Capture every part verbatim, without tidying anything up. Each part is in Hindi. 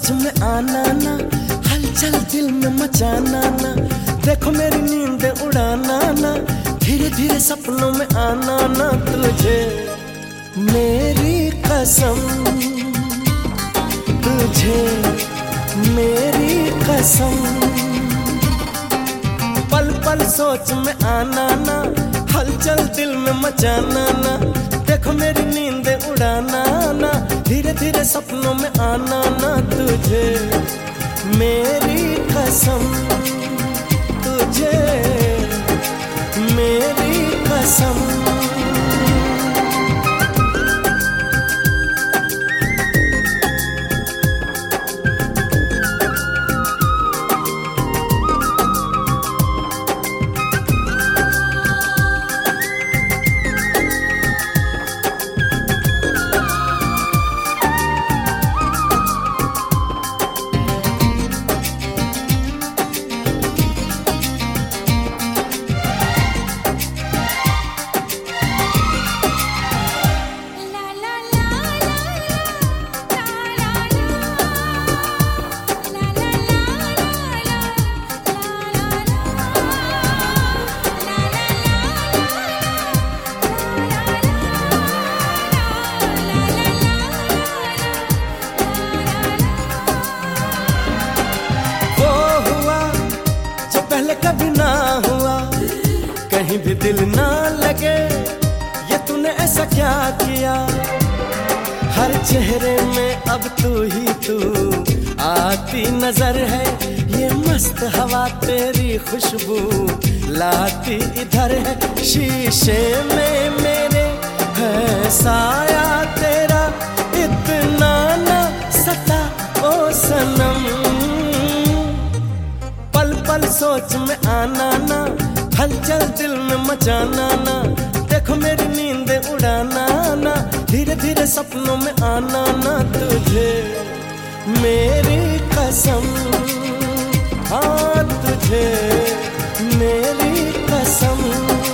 सोच में आना ना, हलचल दिल में मचाना ना, देखो मेरी नींद उड़ाना ना, धीरे धीरे सपनों में आना ना, तुझे मेरी कसम, तुझे मेरी कसम। पल पल सोच में आना ना, हलचल दिल में मचाना ना, देखो मेरी नींद उड़ाना ना, धीरे धीरे सपनों में आना ना, तुझे मेरी कसम, तुझे मेरी कसम। पहले कभी ना हुआ, कहीं भी दिल ना लगे, ये तूने ऐसा क्या किया। हर चेहरे में अब तू ही तू आती नजर है, ये मस्त हवा तेरी खुशबू लाती इधर है। शीशे में मेरे है साया तेरा, इतना ना सता ओ सनम। पल पल सोच में आना ना, हलचल दिल में मचाना ना, देखो मेरी नींद उड़ाना ना, धीरे धीरे सपनों में आना ना, तुझे मेरी कसम, हाँ तुझे मेरी कसम।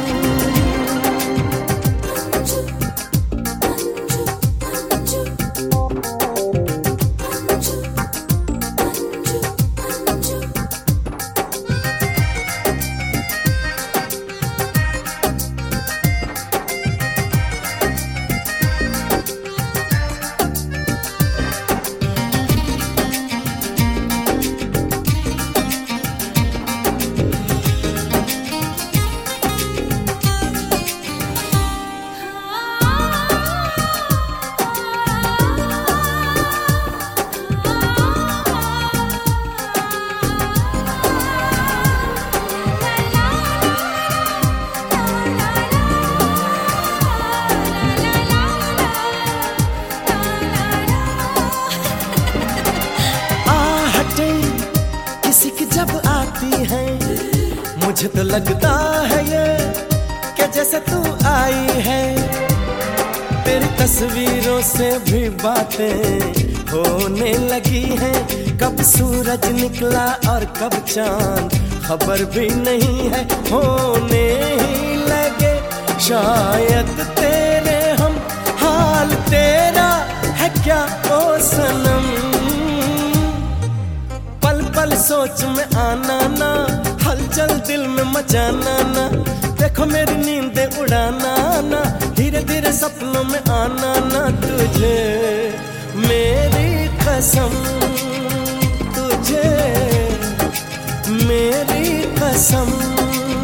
किसी की जब आती है, मुझे तो लगता है ये कि जैसे तू आई है। तेरी तस्वीरों से भी बातें होने लगी हैं, कब सूरज निकला और कब चांद खबर भी नहीं है। होने ही लगे शायद तेरे हम, हाल तेरा है क्या ओ सनम। पल पल सोच में आना ना, हलचल दिल में मचाना ना, देखो मेरी नींद उड़ाना ना, धीरे धीरे सपनों में आना ना, तुझे मेरी कसम, तुझे मेरी कसम।